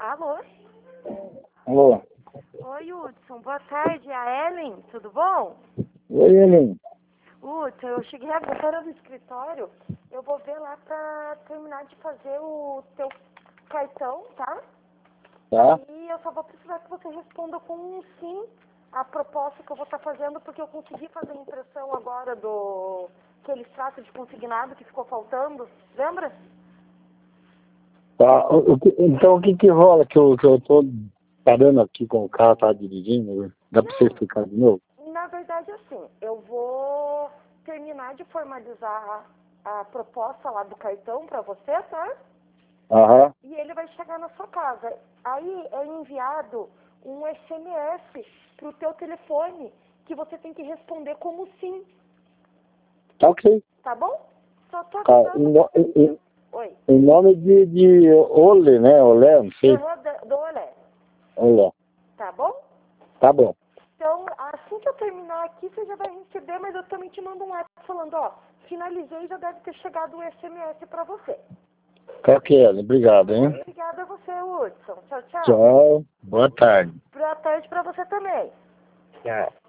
Alô? Alô? Oi, Hudson. Boa tarde. É a Ellen, tudo bom? Oi, Ellen. Hudson, eu cheguei agora no escritório. Eu vou ver lá pra terminar de fazer o teu cartão, tá? Tá? E eu só vou precisar que você responda com um sim a proposta que eu vou estar fazendo, porque eu consegui fazer a impressão agora do aquele extrato de consignado que ficou faltando. Lembra? Tá. Então o que rola que eu tô parando aqui com o carro, tá dirigindo? Dá pra você Não. explicar de novo? Na verdade, assim, eu vou terminar de formalizar a proposta lá do cartão para você, tá? Aham. E ele vai chegar na sua casa. Aí é enviado um SMS pro teu telefone que você tem que responder como sim, Tá ok. tá bom? Só tô Tá. avisando você. Oi. Em nome de Ole, né? Olé, não sei. Do Olé, Olé. tá bom? Tá bom. Então, assim que eu terminar aqui, você já vai receber, mas eu também te mando um WhatsApp falando, ó, finalizei, já deve ter chegado o SMS para você. Tá ok, Ellen. Obrigado, hein? Obrigada a você, Hudson. Tchau, tchau. Tchau. Boa tarde. Boa tarde para você também. Tchau.